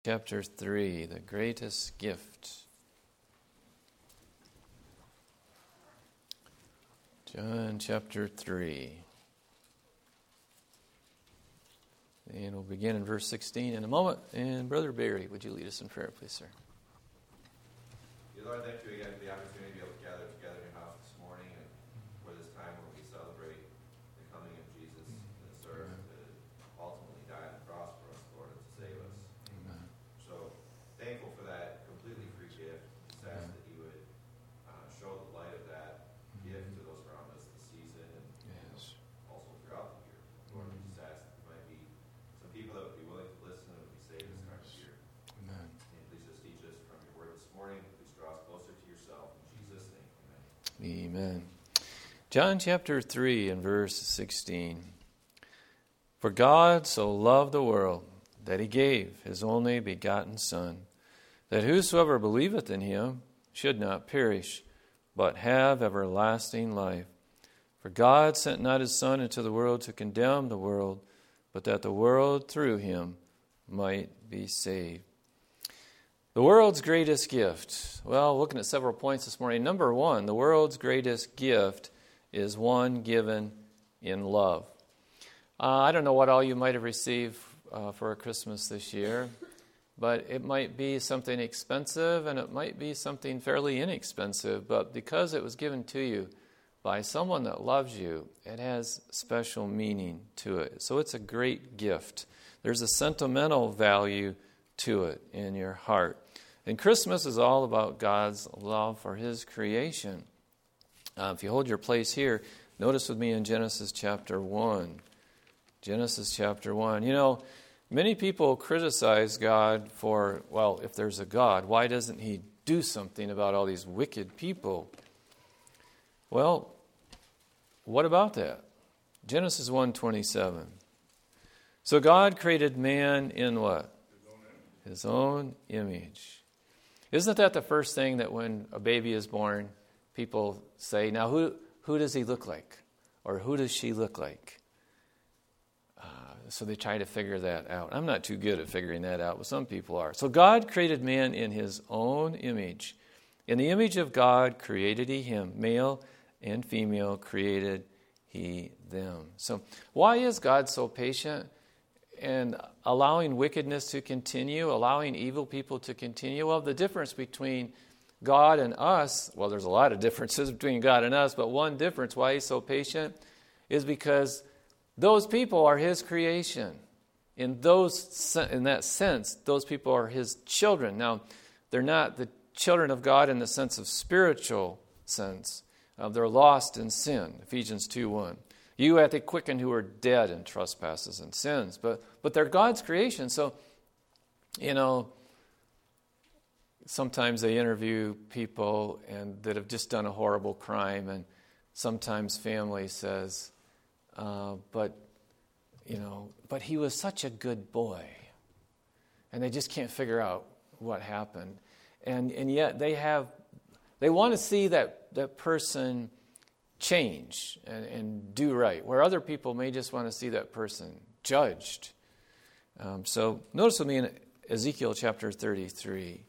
Chapter 3, the greatest gift. John chapter 3. And we'll begin in verse 16 in a moment. And Brother Barry, would you lead us in prayer, please, sir? Dear Lord, thank you again for the opportunity to be able to gather together in your house this morning and for this time when we celebrate the coming of Jesus to this earth to ultimately die on the cross for us, Lord, and to save us. Amen. So thankful for that completely free gift. Just ask that you would show the light of that gift to those around us this season and also throughout the year. Lord, we just ask that there might be some people that would be willing to listen and would be saved this time of year. Amen. And please just teach us from your word this morning. Please draw us closer to yourself. In Jesus' name, amen. Amen. John chapter 3 and verse 16. For God so loved the world that he gave his only begotten Son, that whosoever believeth in him should not perish, but have everlasting life. For God sent not his Son into the world to condemn the world, but that the world through him might be saved. The world's greatest gift. Well, looking at several points this morning. Number one, the world's greatest gift is one given in love. I don't know what all you might have received for Christmas this year, but it might be something expensive and it might be something fairly inexpensive, but because it was given to you by someone that loves you, it has special meaning to it. So it's a great gift. There's a sentimental value to it in your heart. And Christmas is all about God's love for his creation. If you hold your place here, notice with me in Genesis chapter 1. Genesis chapter 1. You know, many people criticize God for, well, if there's a God, why doesn't he do something about all these wicked people? Well, what about that? Genesis 1:27. So God created man in what? His own image. Isn't that the first thing that when a baby is born, people say, now who does he look like? Or who does she look like? So they try to figure that out. I'm not too good at figuring that out, but some people are. So God created man in his own image. In the image of God created he him. Male and female created he them. So why is God so patient and allowing wickedness to continue, allowing evil people to continue? Well, the difference between God and us, well, there's a lot of differences between God and us, but one difference why he's so patient is because those people are his creation. In that sense, those people are his children. Now, they're not the children of God in the sense of spiritual sense. They're lost in sin, Ephesians 2:1. You hath he quickened who are dead in trespasses and sins. But they're God's creation. So, you know, sometimes they interview people that have just done a horrible crime, and sometimes family says, but he was such a good boy. And they just can't figure out what happened. And yet they want to see that person change and do right, where other people may just want to see that person judged. So notice with me in Ezekiel chapter 33.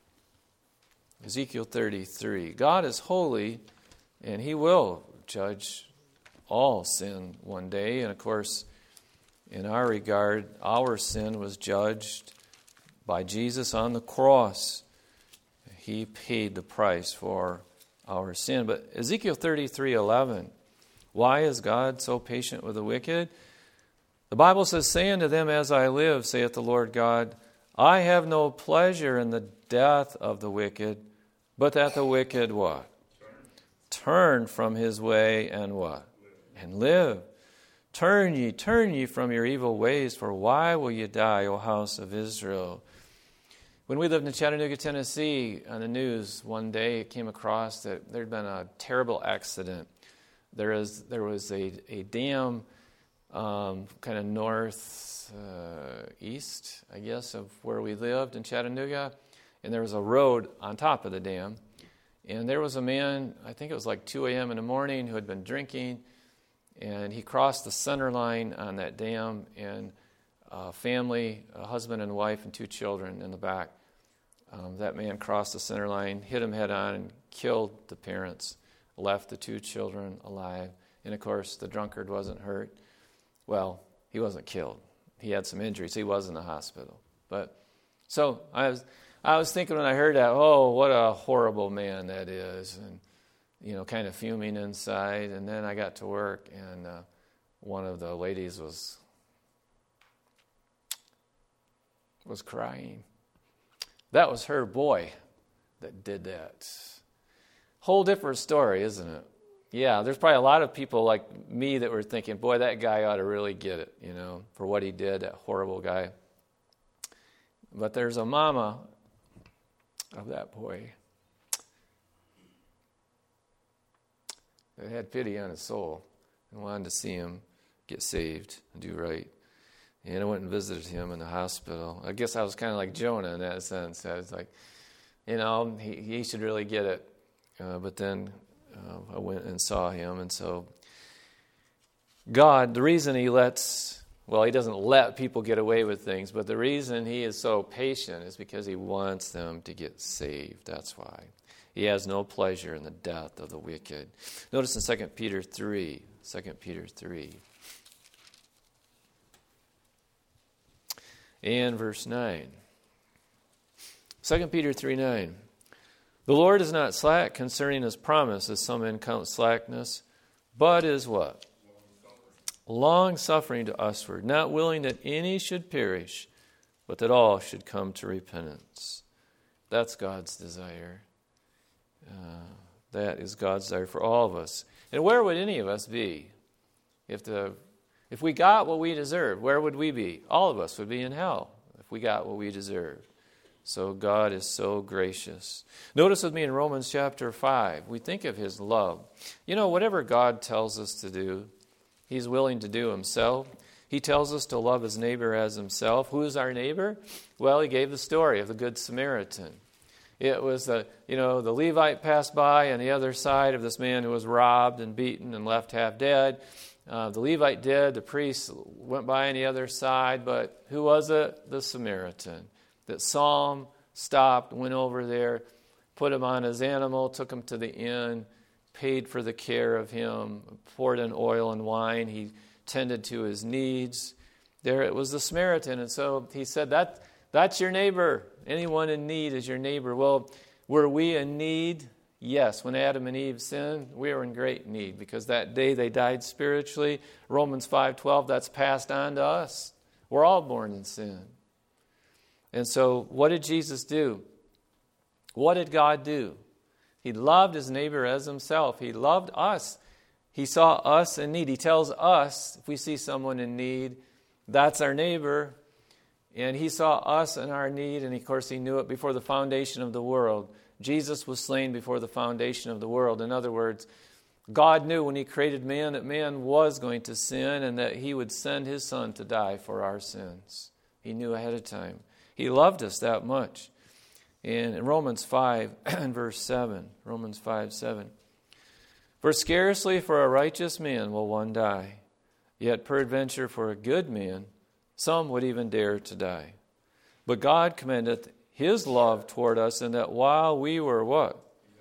Ezekiel 33. God is holy, and he will judge all sin one day. And of course, in our regard, our sin was judged by Jesus on the cross. He paid the price for our sin. But Ezekiel 33:11, why is God so patient with the wicked? The Bible says, say unto them, as I live, saith the Lord God, I have no pleasure in the death of the wicked, but that the wicked what? Turn from his way and what? And live. Turn ye from your evil ways, for why will ye die, O house of Israel? When we lived in Chattanooga, Tennessee, on the news one day it came across that there had been a terrible accident. There was a dam kind of northeast, I guess, of where we lived in Chattanooga, and there was a road on top of the dam. And there was a man, I think it was like 2 a.m. in the morning, who had been drinking, and he crossed the center line on that dam, and family, a husband and wife and 2 children in the back. That man crossed the center line, hit him head on, and killed the parents, left the 2 children alive. And, of course, the drunkard wasn't hurt. Well, he wasn't killed. He had some injuries. He was in the hospital. But so I was thinking when I heard that, oh, what a horrible man that is, and, kind of fuming inside. And then I got to work, and one of the ladies was crying. That was her boy that did that. Whole different story, isn't it? Yeah, there's probably a lot of people like me that were thinking, boy, that guy ought to really get it, for what he did, that horrible guy. But there's a mama of that boy that had pity on his soul and wanted to see him get saved and do right. And I went and visited him in the hospital. I guess I was kind of like Jonah in that sense. I was like, he should really get it. But then I went and saw him. And so God, the reason he doesn't let people get away with things, but the reason he is so patient is because he wants them to get saved. That's why. He has no pleasure in the death of the wicked. Notice in 2 Peter 3. 2 Peter 3. And verse 9. 2 Peter 3:9. The Lord is not slack concerning his promise, as some men count slackness, but is what? Long-suffering to usward, not willing that any should perish, but that all should come to repentance. That's God's desire. That is God's desire for all of us. And where would any of us be? If we got what we deserved, where would we be? All of us would be in hell if we got what we deserved. So God is so gracious. Notice with me in Romans chapter 5, we think of his love. Whatever God tells us to do, he's willing to do himself. He tells us to love his neighbor as himself. Who is our neighbor? Well, he gave the story of the Good Samaritan. It was the Levite passed by on the other side of this man who was robbed and beaten and left half dead. The Levite did. The priest went by on the other side. But who was it? The Samaritan. That saw him, stopped, went over there, put him on his animal, took him to the inn, paid for the care of him, poured in oil and wine. He tended to his needs. There it was the Samaritan. And so he said, that's your neighbor. Anyone in need is your neighbor. Well, were we in need? Yes. When Adam and Eve sinned, we were in great need because that day they died spiritually. Romans 5:12, that's passed on to us. We're all born in sin. And so what did Jesus do? What did God do? He loved his neighbor as himself. He loved us. He saw us in need. He tells us, if we see someone in need, that's our neighbor. And he saw us in our need, and of course he knew it before the foundation of the world. Jesus was slain before the foundation of the world. In other words, God knew when he created man that man was going to sin and that he would send his son to die for our sins. He knew ahead of time. He loved us that much. In Romans 5 and verse 7, Romans 5:7. For scarcely for a righteous man will one die, yet peradventure for a good man some would even dare to die. But God commendeth his love toward us in that while we were what?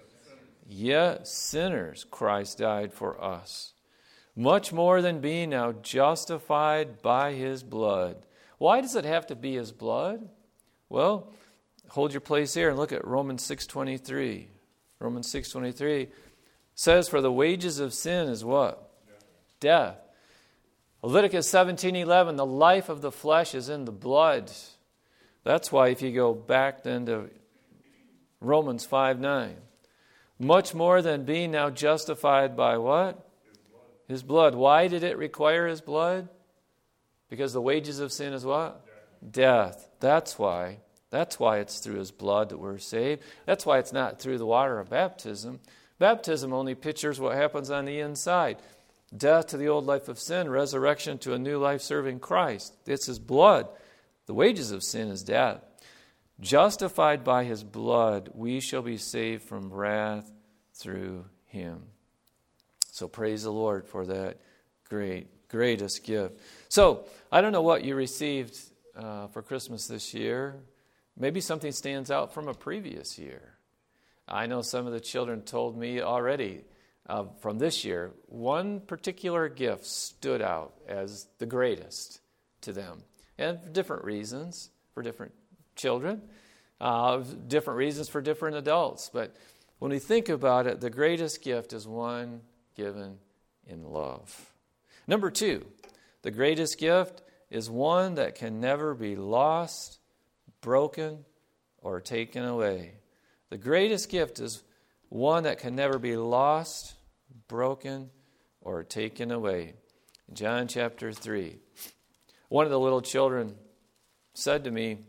Yet sinners, Christ died for us. Much more than being now justified by his blood. Why does it have to be his blood? Well, hold your place here and look at Romans 6:23. Romans 6:23 says, for the wages of sin is what? Death. Leviticus 17:11, the life of the flesh is in the blood. That's why if you go back then to Romans 5:9, much more than being now justified by what? His blood. Why did it require his blood? Because the wages of sin is what? Death. That's why. That's why it's through his blood that we're saved. That's why it's not through the water of baptism. Baptism only pictures what happens on the inside. Death to the old life of sin, resurrection to a new life serving Christ. It's his blood. The wages of sin is death. Justified by his blood, we shall be saved from wrath through him. So praise the Lord for that greatest gift. So, I don't know what you received for Christmas this year. Maybe something stands out from a previous year. I know some of the children told me already from this year, one particular gift stood out as the greatest to them. And for different reasons, for different children, different reasons for different adults. But when we think about it, the greatest gift is one given in love. Number 2, the greatest gift is one that can never be lost, broken, or taken away. The greatest gift is one that can never be lost, broken, or taken away. John chapter 3. One of the little children said to me,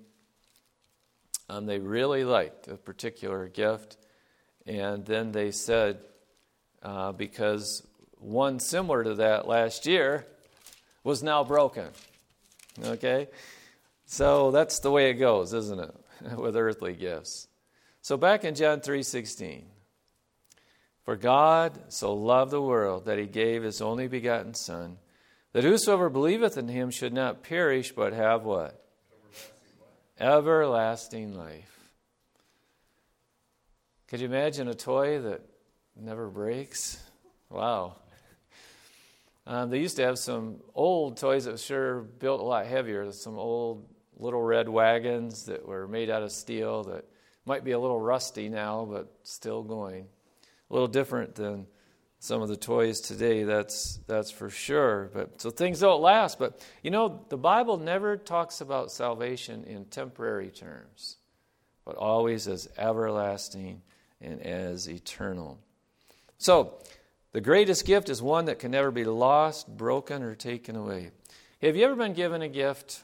they really liked a particular gift. And then they said, because one similar to that last year was now broken. Okay? So that's the way it goes, isn't it? With earthly gifts. So back in John 3:16. For God so loved the world that he gave his only begotten Son, that whosoever believeth in him should not perish, but have what? Everlasting life. Could you imagine a toy that never breaks? Wow. They used to have some old toys that were sure built a lot heavier. Some old little red wagons that were made out of steel that might be a little rusty now, but still going. A little different than some of the toys today, that's for sure. But so things don't last. But, the Bible never talks about salvation in temporary terms, but always as everlasting and as eternal. So, the greatest gift is one that can never be lost, broken, or taken away. Have you ever been given a gift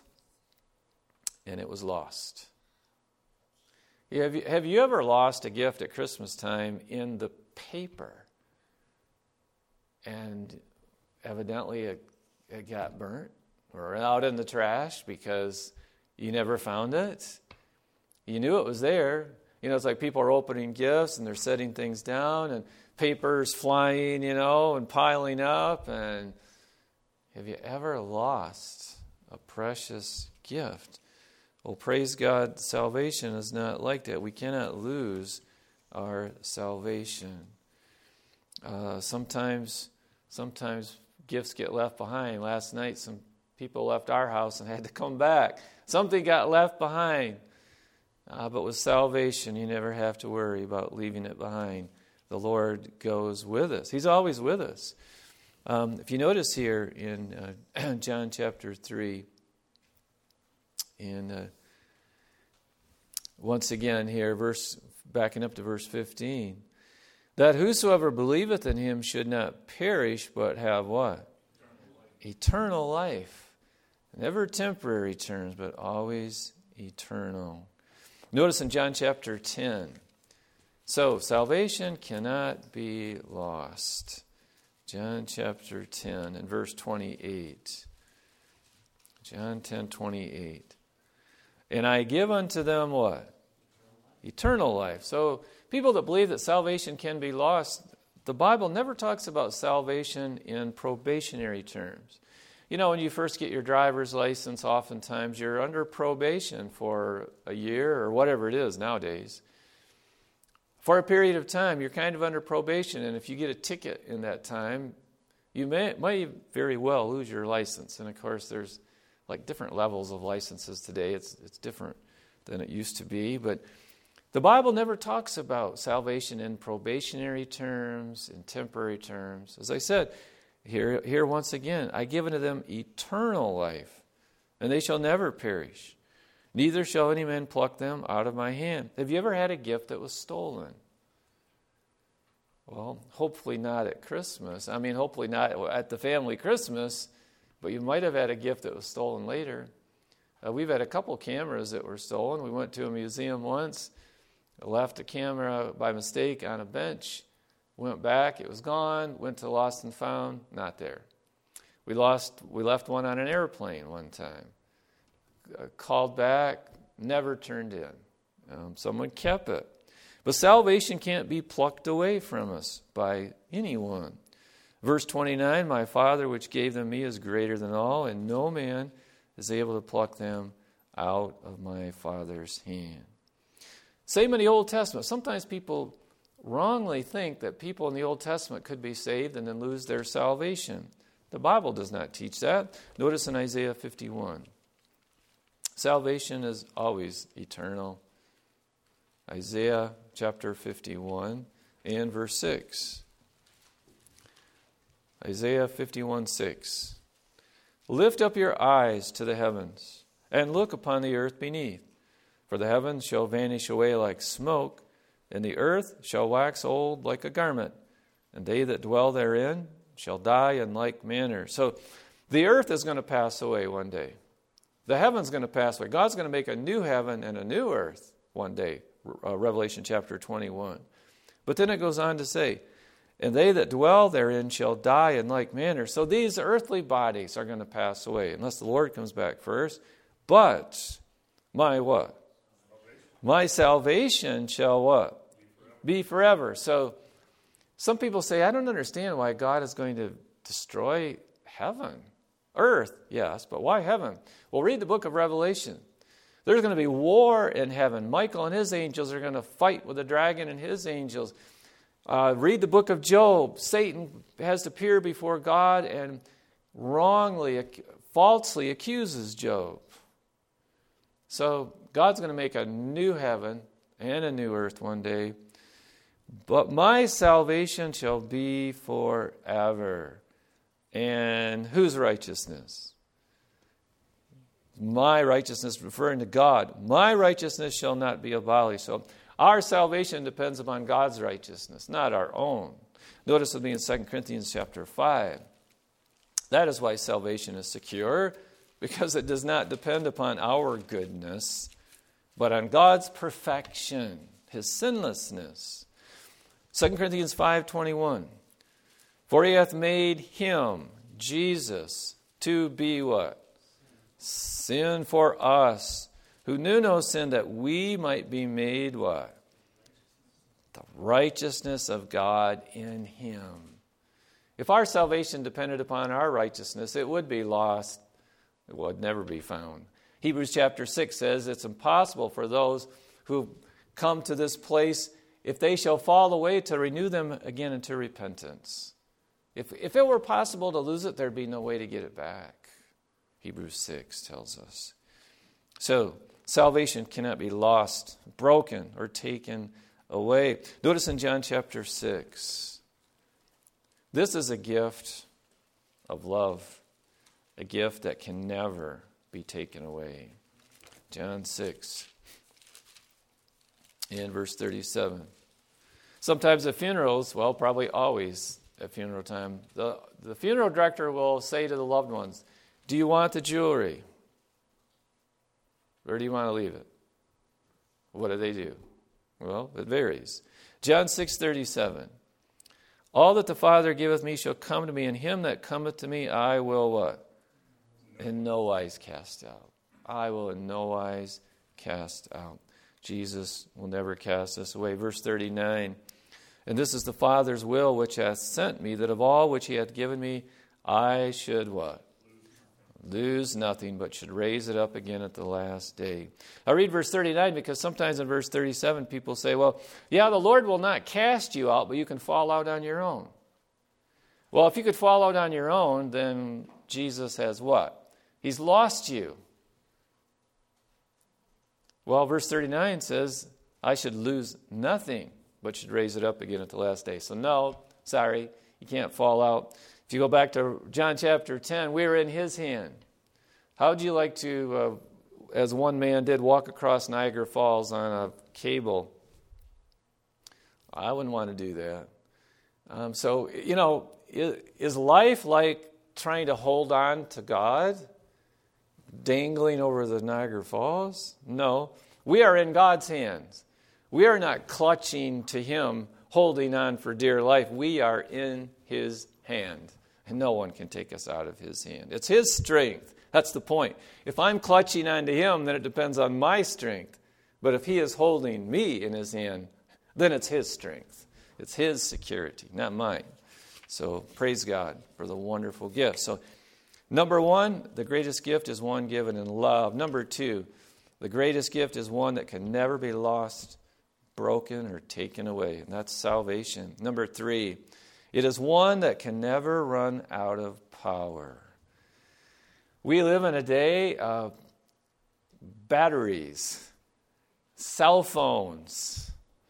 and it was lost? Have you ever lost a gift at Christmas time in the paper? And evidently it got burnt or out in the trash because you never found it. You knew it was there. It's like people are opening gifts and they're setting things down and papers flying, and piling up. And have you ever lost a precious gift? Well, praise God, salvation is not like that. We cannot lose our salvation. Sometimes gifts get left behind. Last night, some people left our house and had to come back. Something got left behind. But with salvation, you never have to worry about leaving it behind. The Lord goes with us. He's always with us. If you notice here in John chapter 3, once again here, backing up to verse 15, that whosoever believeth in him should not perish, but have what? Eternal life. Never temporary terms, but always eternal. Notice in John chapter 10. So, salvation cannot be lost. John chapter 10 and verse 28. John 10:28. And I give unto them what? Eternal life. So, people that believe that salvation can be lost, the Bible never talks about salvation in probationary terms. When you first get your driver's license, oftentimes you're under probation for a year or whatever it is nowadays. For a period of time, you're kind of under probation, and if you get a ticket in that time, you might very well lose your license. And of course, there's like different levels of licenses today. It's different than it used to be, but the Bible never talks about salvation in probationary terms, in temporary terms. As I said, here once again, I give unto them eternal life, and they shall never perish. Neither shall any man pluck them out of my hand. Have you ever had a gift that was stolen? Well, hopefully not at Christmas. Hopefully not at the family Christmas, but you might have had a gift that was stolen later. We've had a couple cameras that were stolen. We went to a museum once, left a camera by mistake on a bench, went back, it was gone, went to Lost and Found, not there. We left one on an airplane one time. Called back, never turned in. Someone kept it. But salvation can't be plucked away from us by anyone. Verse 29, my Father which gave them me is greater than all, and no man is able to pluck them out of my Father's hand. Same in the Old Testament. Sometimes people wrongly think that people in the Old Testament could be saved and then lose their salvation. The Bible does not teach that. Notice in Isaiah 51. Salvation is always eternal. Isaiah chapter 51 and verse 6. Isaiah 51:6. Lift up your eyes to the heavens, and look upon the earth beneath. For the heavens shall vanish away like smoke, and the earth shall wax old like a garment, and they that dwell therein shall die in like manner. So the earth is going to pass away one day. The heaven's going to pass away. God's going to make a new heaven and a new earth one day. Revelation chapter 21. But then it goes on to say, and they that dwell therein shall die in like manner. So these earthly bodies are going to pass away unless the Lord comes back first. But my what? My salvation shall what? Be forever. So some people say, I don't understand why God is going to destroy heaven. Earth, yes, but why heaven? Well, read the book of Revelation. There's going to be war in heaven. Michael and his angels are going to fight with the dragon and his angels. Read the book of Job. Satan has to appear before God and falsely accuses Job. So God's going to make a new heaven and a new earth one day. But my salvation shall be forever. And whose righteousness? My righteousness, referring to God. My righteousness shall not be abolished. So our salvation depends upon God's righteousness, not our own. Notice with me in 2 Corinthians chapter 5. That is why salvation is secure, because it does not depend upon our goodness, but on God's perfection, his sinlessness. 2 Corinthians 5:21. For he hath made him, Jesus, to be what? Sin for us, who knew no sin, that we might be made what? The righteousness of God in him. If our salvation depended upon our righteousness, it would be lost. It would never be found. Hebrews chapter 6 says it's impossible for those who come to this place, if they shall fall away, to renew them again into repentance. If it were possible to lose it, there'd be no way to get it back. Hebrews 6 tells us. So, salvation cannot be lost, broken, or taken away. Notice in John chapter 6. This is a gift of love, a gift that can never be taken away. John 6 and verse 37. Sometimes at funerals, well, probably always at funeral time, the funeral director will say to the loved ones, do you want the jewelry? Or do you want to leave it? What do they do? Well, it varies. John 6:37. All that the Father giveth me shall come to me, and him that cometh to me I will what? In no wise cast out. I will in no wise cast out. Jesus will never cast us away. Verse 39. And this is the Father's will which hath sent me, that of all which he hath given me I should what? Lose nothing, but should raise it up again at the last day. I read verse 39 because sometimes in verse 37 people say, well, yeah, the Lord will not cast you out, but you can fall out on your own. Well, if you could fall out on your own, then Jesus has what? He's lost you. Well, verse 39 says, I should lose nothing, but should raise it up again at the last day. So no, sorry, you can't fall out. If you go back to John chapter 10, we were in his hand. How would you like to, as one man did, walk across Niagara Falls on a cable? I wouldn't want to do that. So, is life like trying to hold on to God, dangling over the Niagara Falls? No. We are in God's hands. We are not clutching to him, holding on for dear life. We are in his hand, and no one can take us out of his hand. It's his strength. That's the point. If I'm clutching onto him, then it depends on my strength. But if he is holding me in his hand, then it's his strength. It's his security, not mine. So praise God for the wonderful gift. So number one, the greatest gift is one given in love. Number two, the greatest gift is one that can never be lost, broken, or taken away. And that's salvation. Number three, it is one that can never run out of power. We live in a day of batteries, cell phones,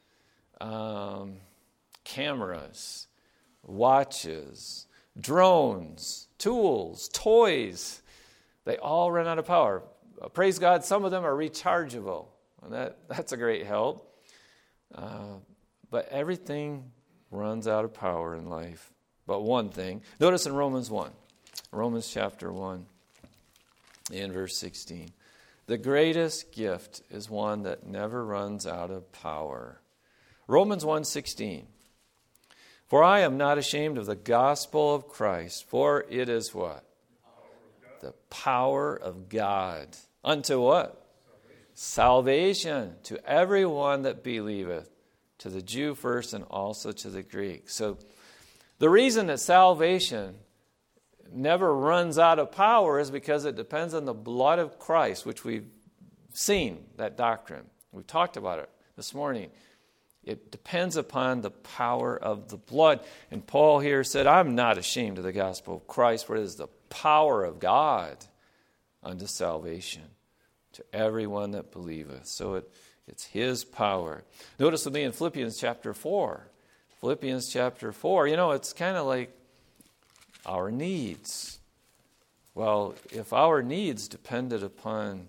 cameras, watches, drones, tools, toys. They all run out of power. Praise God, some of them are rechargeable. And that's a great help. But everything runs out of power in life. But one thing. Notice in Romans 1. Romans chapter 1 and verse 16. The greatest gift is one that never runs out of power. Romans 1:16. For I am not ashamed of the gospel of Christ, for it is what? The power of God. Unto what? Salvation to everyone that believeth, to the Jew first and also to the Greek. So the reason that salvation never runs out of power is because it depends on the blood of Christ, which we've seen, that doctrine. We've talked about it this morning. It depends upon the power of the blood. And Paul here said, I'm not ashamed of the gospel of Christ, for it is the power of God unto salvation to everyone that believeth. So it's his power. Notice with me in Philippians chapter 4. Philippians chapter 4, it's kind of like our needs. Well, if our needs depended upon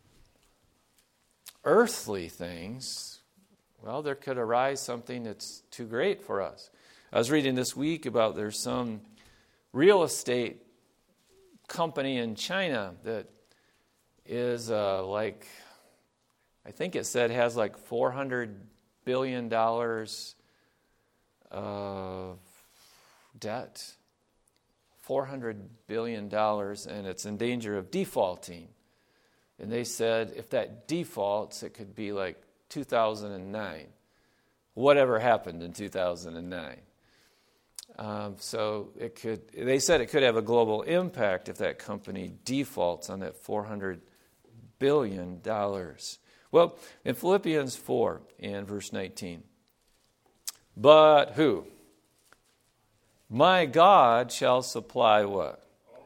earthly things, well, there could arise something that's too great for us. I was reading this week about there's some real estate company in China that is I think it said has like $400 billion of debt. $400 billion, and it's in danger of defaulting. And they said if that defaults, it could be like 2009. Whatever happened in 2009. So they said it could have a global impact if that company defaults on that $400 billion. Well, in Philippians 4 and verse 19, but who? My God shall supply what?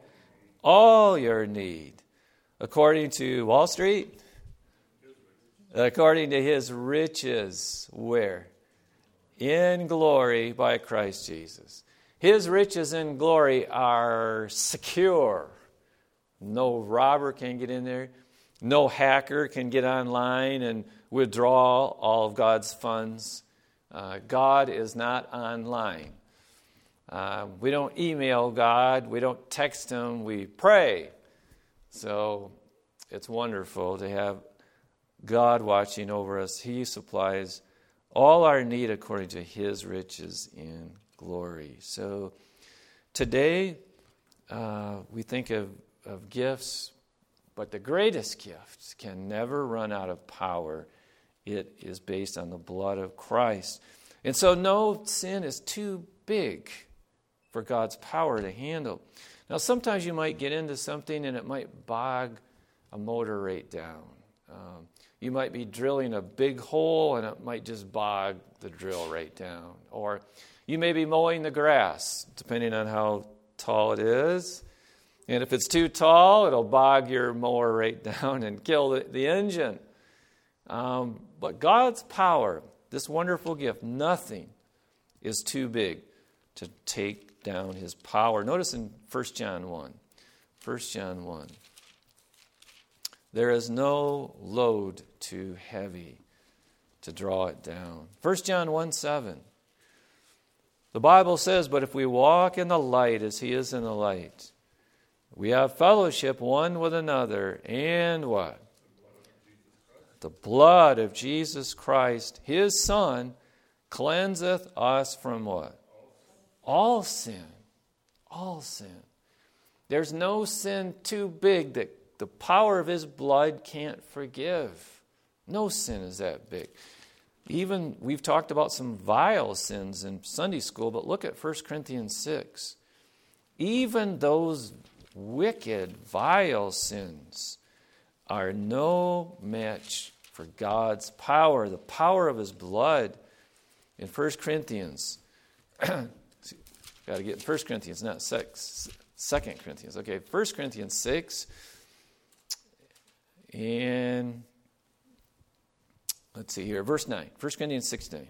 All your need. According to Wall Street? According to his riches. Where? In glory by Christ Jesus. His riches in glory are secure. No robber can get in there. No hacker can get online and withdraw all of God's funds. God is not online. We don't email God. We don't text him. We pray. So it's wonderful to have God watching over us. He supplies all our need according to his riches in glory. So today we think of gifts, but the greatest gift can never run out of power. It is based on the blood of Christ. And so no sin is too big for God's power to handle. Now, sometimes you might get into something and it might bog a motor right down. You might be drilling a big hole and it might just bog the drill right down. Or you may be mowing the grass, depending on how tall it is. And if it's too tall, it'll bog your mower right down and kill the engine. But God's power, this wonderful gift, nothing is too big to take down his power. Notice in 1 John 1. 1 John 1. There is no load too heavy to draw it down. 1 John 1:7. The Bible says, but if we walk in the light as he is in the light, we have fellowship one with another, and what? The blood of Jesus Christ, his Son, cleanseth us from what? All sin. All sin. There's no sin too big that the power of his blood can't forgive. No sin is that big. Even we've talked about some vile sins in Sunday school, but look at 1 Corinthians 6. Even those wicked, vile sins are no match for God's power, the power of his blood. In 1 Corinthians, got to get 1 Corinthians, not 2 Corinthians. Okay, 1 Corinthians 6, and let's see here, verse 9, 1 Corinthians 6:9.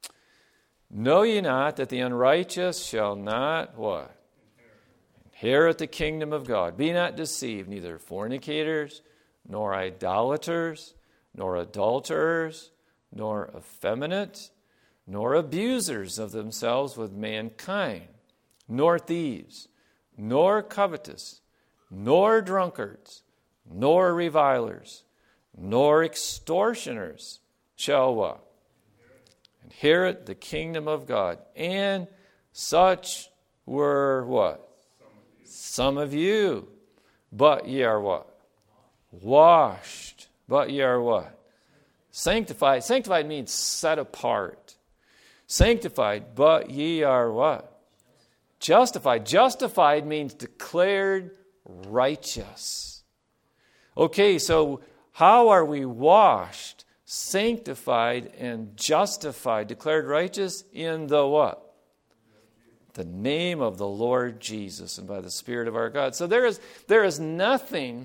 Know ye not that the unrighteous shall not, what? Inherit the kingdom of God. Be not deceived, neither fornicators, nor idolaters, nor adulterers, nor effeminate, nor abusers of themselves with mankind, nor thieves, nor covetous, nor drunkards, nor revilers, nor extortioners shall what? Inherit the kingdom of God. And such were what? Some of you. But ye are what? Washed. But ye are what? Sanctified. Sanctified means set apart. Sanctified, but ye are what? Justified. Justified means declared righteous. Okay, so how are we washed, sanctified, and justified, declared righteous? In the what? The name of the Lord Jesus and by the Spirit of our God. So there is nothing,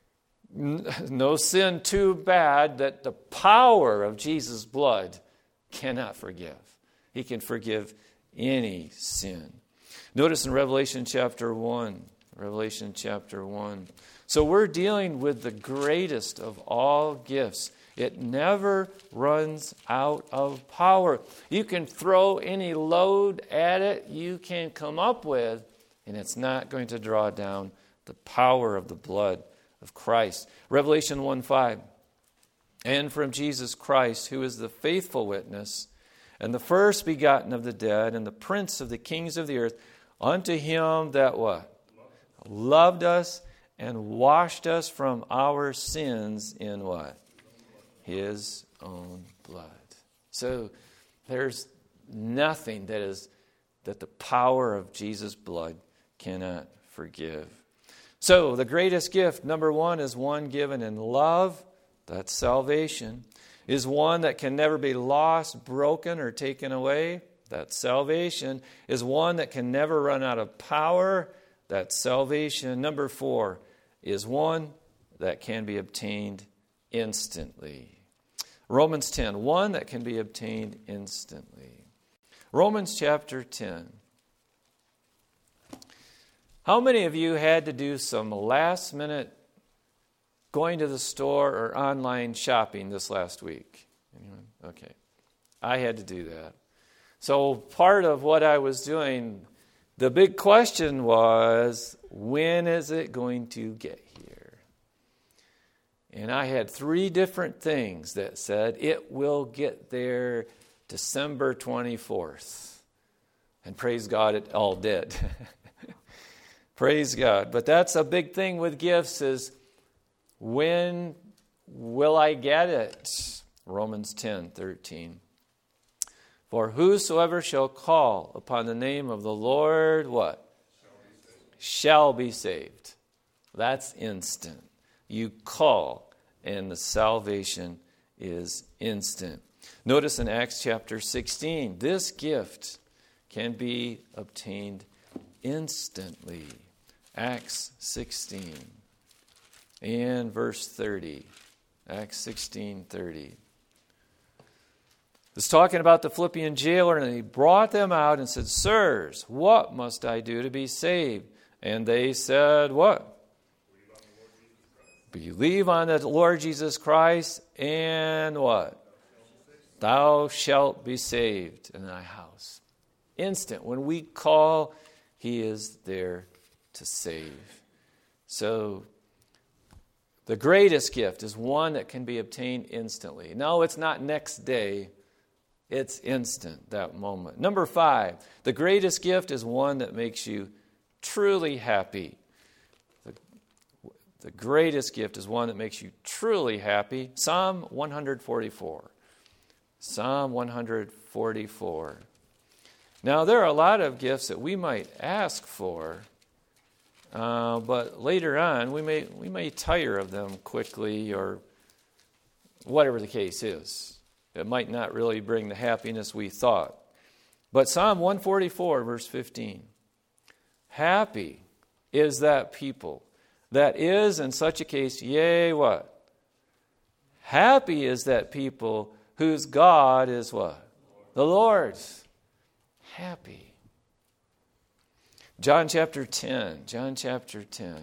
no sin too bad that the power of Jesus' blood cannot forgive. He can forgive any sin. Notice in Revelation chapter 1. Revelation chapter 1. So we're dealing with the greatest of all gifts. It never runs out of power. You can throw any load at it you can come up with, and it's not going to draw down the power of the blood of Christ. Revelation 1:5. And from Jesus Christ, who is the faithful witness, and the first begotten of the dead, and the prince of the kings of the earth, unto him that what? Loved us and washed us from our sins in what? His own blood. So there's nothing that the power of Jesus' blood cannot forgive. So the greatest gift, number one, is one given in love. That's salvation. Is one that can never be lost, broken, or taken away. That's salvation. Is one that can never run out of power. That's salvation. Number 4 is one that can be obtained instantly. Romans 10, one that can be obtained instantly. Romans chapter 10. How many of you had to do some last minute going to the store or online shopping this last week? Anyone? Okay. I had to do that. So part of what I was doing, the big question was, when is it going to get here? And I had 3 different things that said it will get there December 24th. And praise God, it all did. Praise God. But that's a big thing with gifts is, when will I get it? Romans 10:13. For whosoever shall call upon the name of the Lord, what? Shall be saved. That's instant. You call, and the salvation is instant. Notice in Acts chapter 16, this gift can be obtained instantly. Acts 16 and verse 30. Acts 16:30. It's talking about the Philippian jailer, and he brought them out and said, Sirs, what must I do to be saved? And they said, what? Believe on the Lord Jesus Christ, and what? Thou shalt be saved in thy house. Instant. When we call, he is there to save. So, the greatest gift is one that can be obtained instantly. No, it's not next day. It's instant, that moment. Number 5, the greatest gift is one that makes you truly happy. The greatest gift is one that makes you truly happy. Psalm 144. Psalm 144. Now, there are a lot of gifts that we might ask for, but later on we may tire of them quickly, or whatever the case is. It might not really bring the happiness we thought. But Psalm 144, verse 15. Happy is that people that is in such a case, yea, what? Happy is that people whose God is what? The Lord. Happy. John chapter 10. John chapter 10.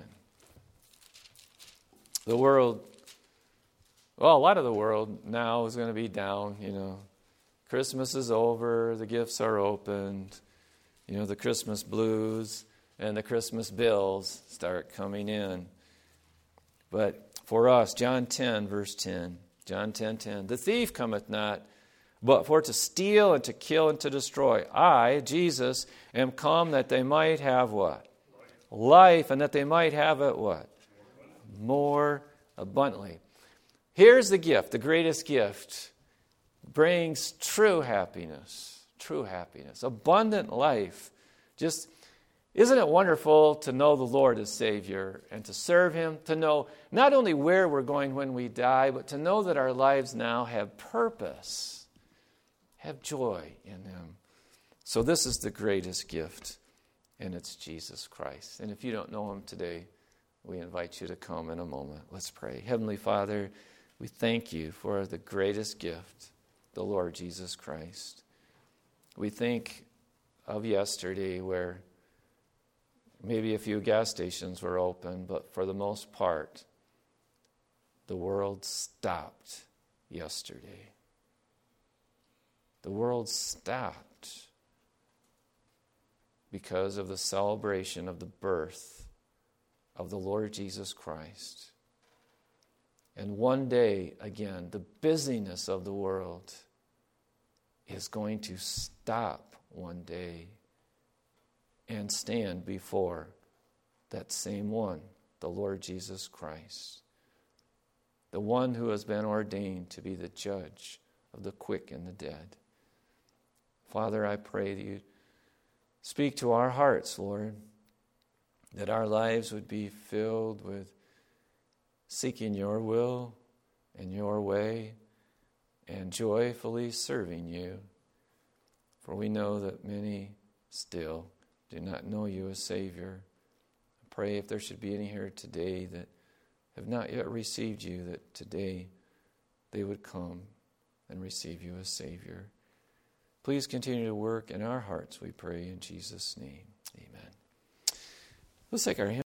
The world, well, a lot of the world now is going to be down, Christmas is over, the gifts are opened, the Christmas blues and the Christmas bills start coming in. But for us, John 10, verse 10, John 10:10, the thief cometh not, but for to steal and to kill and to destroy. I, Jesus, am come that they might have what? Life, and that they might have it what? More abundantly. Here's the gift, the greatest gift. Brings true happiness, abundant life. Just, isn't it wonderful to know the Lord as Savior and to serve Him, to know not only where we're going when we die, but to know that our lives now have purpose, have joy in them. So this is the greatest gift, and it's Jesus Christ. And if you don't know Him today, we invite you to come in a moment. Let's pray. Heavenly Father, we thank You for the greatest gift, the Lord Jesus Christ. We think of yesterday where maybe a few gas stations were open, but for the most part, the world stopped yesterday. The world stopped because of the celebration of the birth of the Lord Jesus Christ. And one day, again, the busyness of the world is going to stop one day and stand before that same one, the Lord Jesus Christ, the one who has been ordained to be the judge of the quick and the dead. Father, I pray that You speak to our hearts, Lord, that our lives would be filled with seeking Your will and Your way and joyfully serving You. For we know that many still do not know You as Savior. I pray if there should be any here today that have not yet received You, that today they would come and receive You as Savior. Please continue to work in our hearts, we pray in Jesus' name. Amen. Let's take our hymn.